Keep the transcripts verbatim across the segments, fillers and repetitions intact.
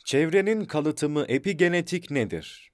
Çevrenin kalıtımı epigenetik nedir?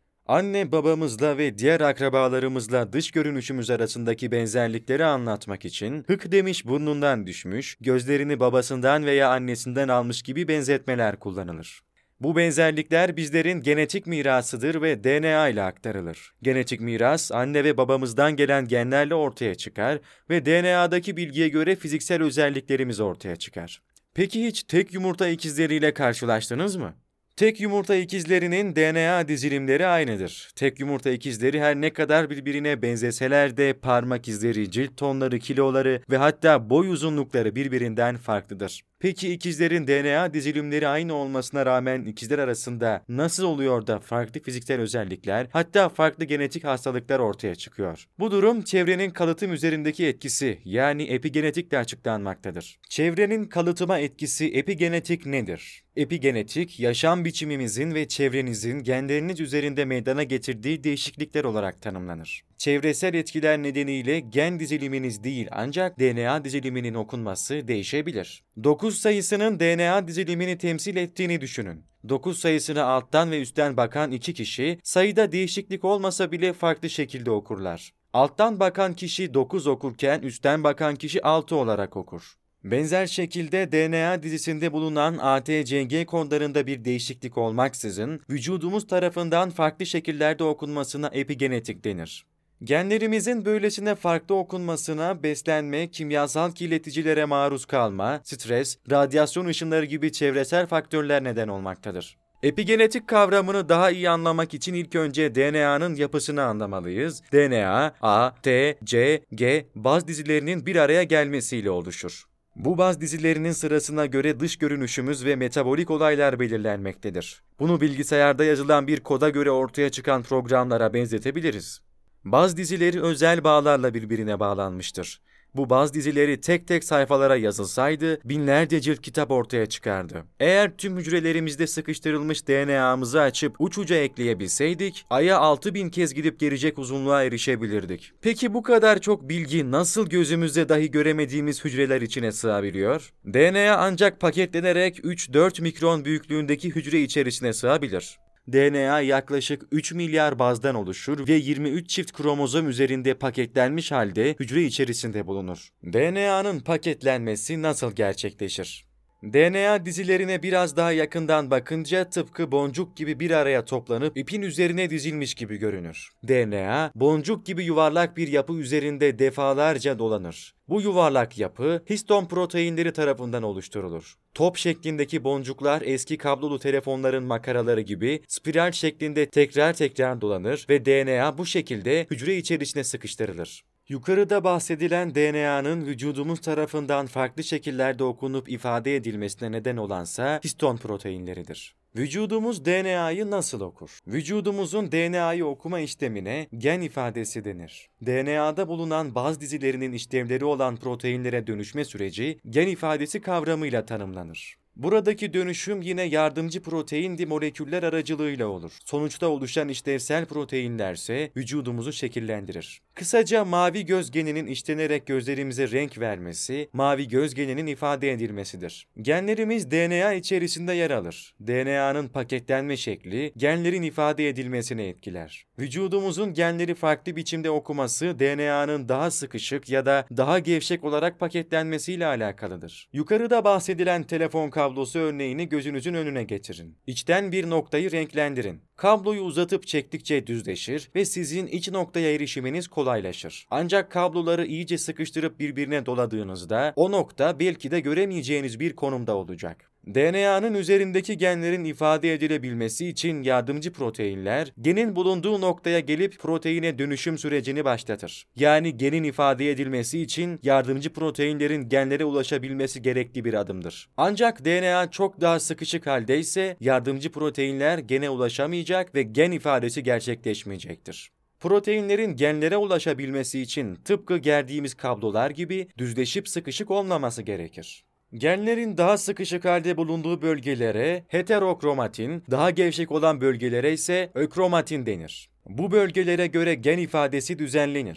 Anne babamızla ve diğer akrabalarımızla dış görünüşümüz arasındaki benzerlikleri anlatmak için hık demiş burnundan düşmüş, gözlerini babasından veya annesinden almış gibi benzetmeler kullanılır. Bu benzerlikler bizlerin genetik mirasıdır ve D N A ile aktarılır. Genetik miras, anne ve babamızdan gelen genlerle ortaya çıkar ve D N A'daki bilgiye göre fiziksel özelliklerimiz ortaya çıkar. Peki hiç tek yumurta ikizleriyle karşılaştınız mı? Tek yumurta ikizlerinin D N A dizilimleri aynıdır. Tek yumurta ikizleri her ne kadar birbirine benzeseler de parmak izleri, cilt tonları, kiloları ve hatta boy uzunlukları birbirinden farklıdır. Peki ikizlerin D N A dizilimleri aynı olmasına rağmen ikizler arasında nasıl oluyor da farklı fiziksel özellikler, hatta farklı genetik hastalıklar ortaya çıkıyor? Bu durum çevrenin kalıtım üzerindeki etkisi, yani epigenetikle açıklanmaktadır. Çevrenin kalıtıma etkisi epigenetik nedir? Epigenetik, yaşam biçimimizin ve çevrenizin genleriniz üzerinde meydana getirdiği değişiklikler olarak tanımlanır. Çevresel etkiler nedeniyle gen diziliminiz değil ancak D N A diziliminin okunması değişebilir. dokuz sayısının D N A dizilimini temsil ettiğini düşünün. dokuz sayısına alttan ve üstten bakan iki kişi sayıda değişiklik olmasa bile farklı şekilde okurlar. Alttan bakan kişi dokuz okurken üstten bakan kişi altı olarak okur. Benzer şekilde D N A dizisinde bulunan A T C G kodlarında bir değişiklik olmaksızın vücudumuz tarafından farklı şekillerde okunmasına epigenetik denir. Genlerimizin böylesine farklı okunmasına beslenme, kimyasal kirleticilere maruz kalma, stres, radyasyon ışınları gibi çevresel faktörler neden olmaktadır. Epigenetik kavramını daha iyi anlamak için ilk önce D N A'nın yapısını anlamalıyız. D N A, A, T, C, G baz dizilerinin bir araya gelmesiyle oluşur. Bu baz dizilerinin sırasına göre dış görünüşümüz ve metabolik olaylar belirlenmektedir. Bunu bilgisayarda yazılan bir koda göre ortaya çıkan programlara benzetebiliriz. Baz dizileri özel bağlarla birbirine bağlanmıştır. Bu baz dizileri tek tek sayfalara yazılsaydı binlerce cilt kitap ortaya çıkardı. Eğer tüm hücrelerimizde sıkıştırılmış D N A'mızı açıp uç uca ekleyebilseydik, Ay'a altı bin kez gidip gelecek uzunluğa erişebilirdik. Peki bu kadar çok bilgi nasıl gözümüzde dahi göremediğimiz hücreler içine sığabiliyor? D N A ancak paketlenerek üç dört mikron büyüklüğündeki hücre içerisine sığabilir. D N A yaklaşık üç milyar bazdan oluşur ve yirmi üç çift kromozom üzerinde paketlenmiş halde hücre içerisinde bulunur. D N A'nın paketlenmesi nasıl gerçekleşir? D N A dizilerine biraz daha yakından bakınca tıpkı boncuk gibi bir araya toplanıp ipin üzerine dizilmiş gibi görünür. D N A, boncuk gibi yuvarlak bir yapı üzerinde defalarca dolanır. Bu yuvarlak yapı histon proteinleri tarafından oluşturulur. Top şeklindeki boncuklar eski kablolu telefonların makaraları gibi spiral şeklinde tekrar tekrar dolanır ve D N A bu şekilde hücre içerisine sıkıştırılır. Yukarıda bahsedilen D N A'nın vücudumuz tarafından farklı şekillerde okunup ifade edilmesine neden olansa histon proteinleridir. Vücudumuz D N A'yı nasıl okur? Vücudumuzun D N A'yı okuma işlemine gen ifadesi denir. D N A'da bulunan baz dizilerinin işlevleri olan proteinlere dönüşme süreci gen ifadesi kavramıyla tanımlanır. Buradaki dönüşüm yine yardımcı protein moleküller aracılığıyla olur. Sonuçta oluşan işlevsel proteinlerse vücudumuzu şekillendirir. Kısaca mavi göz geninin işlenerek gözlerimize renk vermesi, mavi göz geninin ifade edilmesidir. Genlerimiz D N A içerisinde yer alır. D N A'nın paketlenme şekli, genlerin ifade edilmesini etkiler. Vücudumuzun genleri farklı biçimde okuması, D N A'nın daha sıkışık ya da daha gevşek olarak paketlenmesiyle alakalıdır. Yukarıda bahsedilen telefon kablosu örneğini gözünüzün önüne getirin. İçten bir noktayı renklendirin. Kabloyu uzatıp çektikçe düzleşir ve sizin iç noktaya erişiminiz kolaylaşır. Ancak kabloları iyice sıkıştırıp birbirine doladığınızda o nokta belki de göremeyeceğiniz bir konumda olacak. D N A'nın üzerindeki genlerin ifade edilebilmesi için yardımcı proteinler genin bulunduğu noktaya gelip proteine dönüşüm sürecini başlatır. Yani genin ifade edilmesi için yardımcı proteinlerin genlere ulaşabilmesi gerekli bir adımdır. Ancak D N A çok daha sıkışık haldeyse yardımcı proteinler gene ulaşamayacak ve gen ifadesi gerçekleşmeyecektir. Proteinlerin genlere ulaşabilmesi için tıpkı gerdiğimiz kablolar gibi düzleşip sıkışık olmaması gerekir. Genlerin daha sıkışık halde bulunduğu bölgelere heterokromatin, daha gevşek olan bölgelere ise ökromatin denir. Bu bölgelere göre gen ifadesi düzenlenir.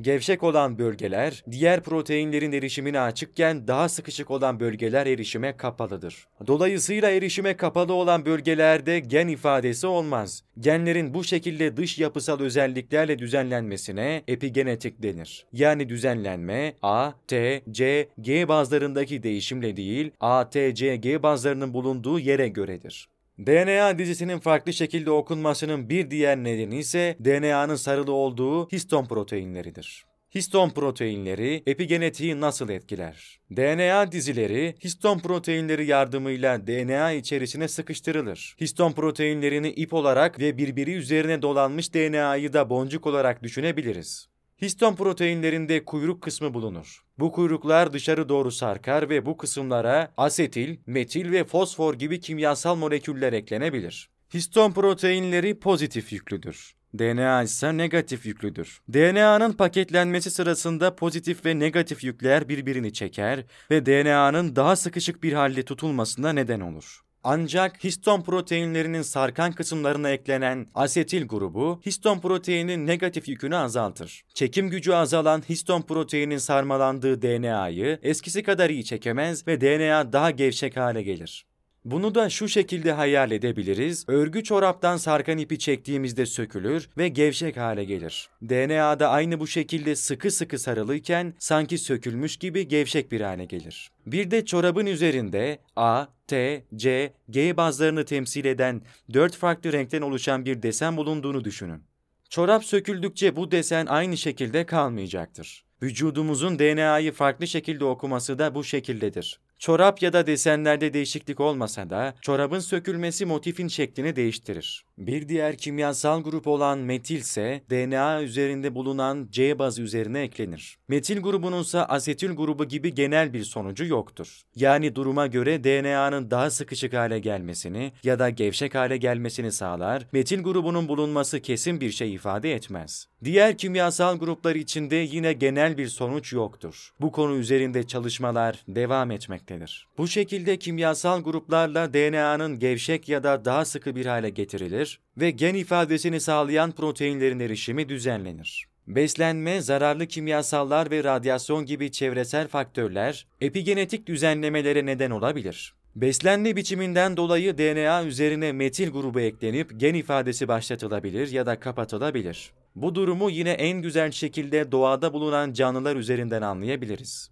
Gevşek olan bölgeler, diğer proteinlerin erişimine açıkken daha sıkışık olan bölgeler erişime kapalıdır. Dolayısıyla erişime kapalı olan bölgelerde gen ifadesi olmaz. Genlerin bu şekilde dış yapısal özelliklerle düzenlenmesine epigenetik denir. Yani düzenlenme A, T, C, G bazlarındaki değişimle değil, A, T, C, G bazlarının bulunduğu yere göredir. D N A dizisinin farklı şekilde okunmasının bir diğer nedeni ise D N A'nın sarılı olduğu histon proteinleridir. Histon proteinleri epigenetiği nasıl etkiler? D N A dizileri histon proteinleri yardımıyla D N A içerisine sıkıştırılır. Histon proteinlerini ip olarak ve birbiri üzerine dolanmış D N A'yı da boncuk olarak düşünebiliriz. Histon proteinlerinde kuyruk kısmı bulunur. Bu kuyruklar dışarı doğru sarkar ve bu kısımlara asetil, metil ve fosfor gibi kimyasal moleküller eklenebilir. Histon proteinleri pozitif yüklüdür. D N A ise negatif yüklüdür. D N A'nın paketlenmesi sırasında pozitif ve negatif yükler birbirini çeker ve D N A'nın daha sıkışık bir halde tutulmasına neden olur. Ancak histon proteinlerinin sarkan kısımlarına eklenen asetil grubu, histon proteinin negatif yükünü azaltır. Çekim gücü azalan histon proteinin sarmalandığı D N A'yı eskisi kadar iyi çekemez ve D N A daha gevşek hale gelir. Bunu da şu şekilde hayal edebiliriz. Örgü çoraptan sarkan ipi çektiğimizde sökülür ve gevşek hale gelir. D N A'da aynı bu şekilde sıkı sıkı sarılıyken sanki sökülmüş gibi gevşek bir hale gelir. Bir de çorabın üzerinde A, T, C, G bazlarını temsil eden dört farklı renkten oluşan bir desen bulunduğunu düşünün. Çorap söküldükçe bu desen aynı şekilde kalmayacaktır. Vücudumuzun D N A'yı farklı şekilde okuması da bu şekildedir. Çorap ya da desenlerde değişiklik olmasa da çorabın sökülmesi motifin şeklini değiştirir. Bir diğer kimyasal grup olan metil ise D N A üzerinde bulunan C bazı üzerine eklenir. Metil grubunun ise asetil grubu gibi genel bir sonucu yoktur. Yani duruma göre D N A'nın daha sıkışık hale gelmesini ya da gevşek hale gelmesini sağlar, metil grubunun bulunması kesin bir şey ifade etmez. Diğer kimyasal gruplar içinde yine genel bir sonuç yoktur. Bu konu üzerinde çalışmalar devam etmektedir. Bu şekilde kimyasal gruplarla D N A'nın gevşek ya da daha sıkı bir hale getirilir ve gen ifadesini sağlayan proteinlerin erişimi düzenlenir. Beslenme, zararlı kimyasallar ve radyasyon gibi çevresel faktörler epigenetik düzenlemelere neden olabilir. Beslenme biçiminden dolayı D N A üzerine metil grubu eklenip gen ifadesi başlatılabilir ya da kapatılabilir. Bu durumu yine en güzel şekilde doğada bulunan canlılar üzerinden anlayabiliriz.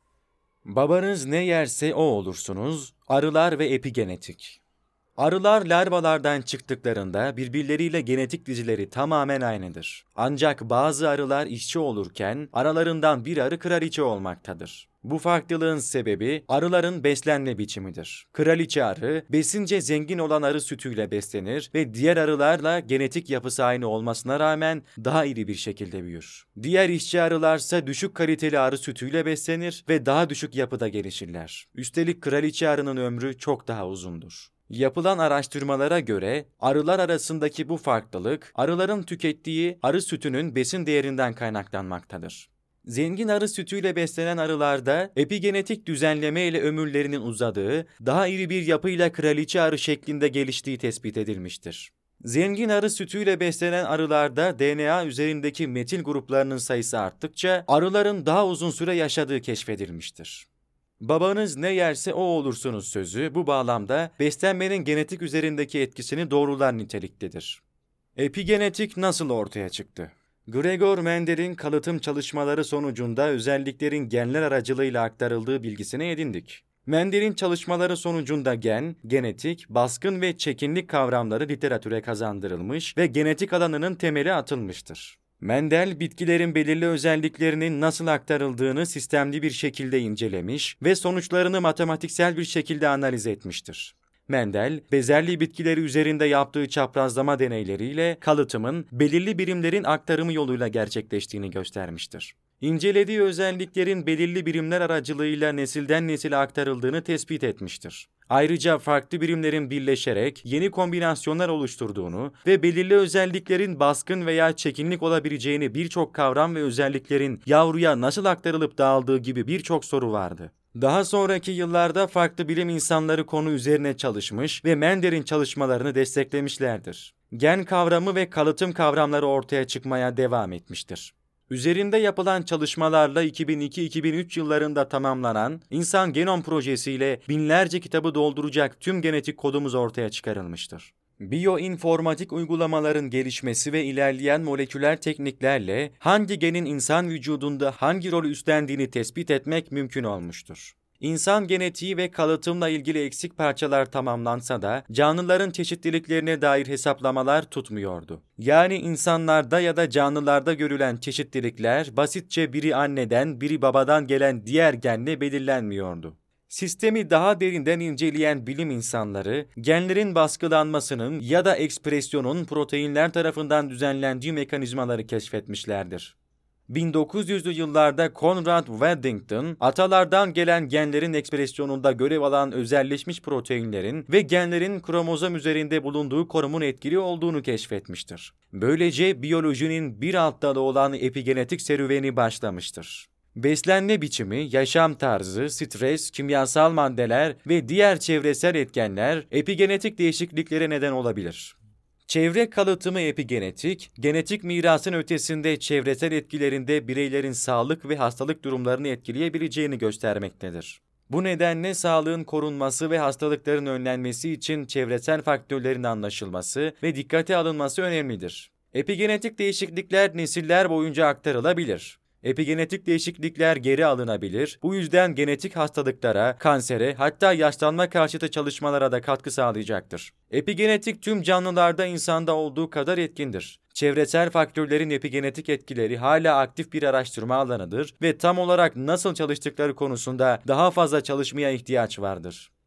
Babanız ne yerse o olursunuz, arılar ve epigenetik. Arılar larvalardan çıktıklarında birbirleriyle genetik dizileri tamamen aynıdır. Ancak bazı arılar işçi olurken aralarından bir arı kraliçe olmaktadır. Bu farklılığın sebebi arıların beslenme biçimidir. Kraliçe arı, besince zengin olan arı sütüyle beslenir ve diğer arılarla genetik yapısı aynı olmasına rağmen daha iri bir şekilde büyür. Diğer işçi arılarsa düşük kaliteli arı sütüyle beslenir ve daha düşük yapıda gelişirler. Üstelik kraliçe arının ömrü çok daha uzundur. Yapılan araştırmalara göre arılar arasındaki bu farklılık arıların tükettiği arı sütünün besin değerinden kaynaklanmaktadır. Zengin arı sütüyle beslenen arılarda epigenetik düzenleme ile ömürlerinin uzadığı, daha iri bir yapıyla kraliçe arı şeklinde geliştiği tespit edilmiştir. Zengin arı sütüyle beslenen arılarda D N A üzerindeki metil gruplarının sayısı arttıkça arıların daha uzun süre yaşadığı keşfedilmiştir. Babanız ne yerse o olursunuz sözü bu bağlamda beslenmenin genetik üzerindeki etkisini doğrular niteliktedir. Epigenetik nasıl ortaya çıktı? Gregor Mendel'in kalıtım çalışmaları sonucunda özelliklerin genler aracılığıyla aktarıldığı bilgisini edindik. Mendel'in çalışmaları sonucunda gen, genetik, baskın ve çekinlik kavramları literatüre kazandırılmış ve genetik alanının temeli atılmıştır. Mendel, bitkilerin belirli özelliklerinin nasıl aktarıldığını sistemli bir şekilde incelemiş ve sonuçlarını matematiksel bir şekilde analiz etmiştir. Mendel, bezerli bitkileri üzerinde yaptığı çaprazlama deneyleriyle kalıtımın belirli birimlerin aktarımı yoluyla gerçekleştiğini göstermiştir. İncelediği özelliklerin belirli birimler aracılığıyla nesilden nesile aktarıldığını tespit etmiştir. Ayrıca farklı birimlerin birleşerek yeni kombinasyonlar oluşturduğunu ve belirli özelliklerin baskın veya çekinlik olabileceğini birçok kavram ve özelliklerin yavruya nasıl aktarılıp dağıldığı gibi birçok soru vardı. Daha sonraki yıllarda farklı bilim insanları konu üzerine çalışmış ve Mendel'in çalışmalarını desteklemişlerdir. Gen kavramı ve kalıtım kavramları ortaya çıkmaya devam etmiştir. Üzerinde yapılan çalışmalarla iki bin iki iki bin üç yıllarında tamamlanan İnsan Genom Projesi'yle binlerce kitabı dolduracak tüm genetik kodumuz ortaya çıkarılmıştır. Biyoinformatik uygulamaların gelişmesi ve ilerleyen moleküler tekniklerle hangi genin insan vücudunda hangi rol üstlendiğini tespit etmek mümkün olmuştur. İnsan genetiği ve kalıtımla ilgili eksik parçalar tamamlansa da canlıların çeşitliliklerine dair hesaplamalar tutmuyordu. Yani insanlarda ya da canlılarda görülen çeşitlilikler basitçe biri anneden, biri babadan gelen diğer genle belirlenmiyordu. Sistemi daha derinden inceleyen bilim insanları, genlerin baskılanmasının ya da ekspresyonun proteinler tarafından düzenlendiği mekanizmaları keşfetmişlerdir. bin dokuz yüzlü yıllarda Conrad Waddington, atalardan gelen genlerin ekspresyonunda görev alan özelleşmiş proteinlerin ve genlerin kromozom üzerinde bulunduğu konumun etkili olduğunu keşfetmiştir. Böylece biyolojinin bir alt dalı olan epigenetik serüveni başlamıştır. Beslenme biçimi, yaşam tarzı, stres, kimyasal maddeler ve diğer çevresel etkenler epigenetik değişikliklere neden olabilir. Çevre kalıtımı epigenetik, genetik mirasın ötesinde çevresel etkilerinde bireylerin sağlık ve hastalık durumlarını etkileyebileceğini göstermektedir. Bu nedenle sağlığın korunması ve hastalıkların önlenmesi için çevresel faktörlerin anlaşılması ve dikkate alınması önemlidir. Epigenetik değişiklikler nesiller boyunca aktarılabilir. Epigenetik değişiklikler geri alınabilir. Bu yüzden genetik hastalıklara, kansere, hatta yaşlanma karşıtı çalışmalara da katkı sağlayacaktır. Epigenetik tüm canlılarda insanda olduğu kadar etkindir. Çevresel faktörlerin epigenetik etkileri hala aktif bir araştırma alanıdır ve tam olarak nasıl çalıştıkları konusunda daha fazla çalışmaya ihtiyaç vardır.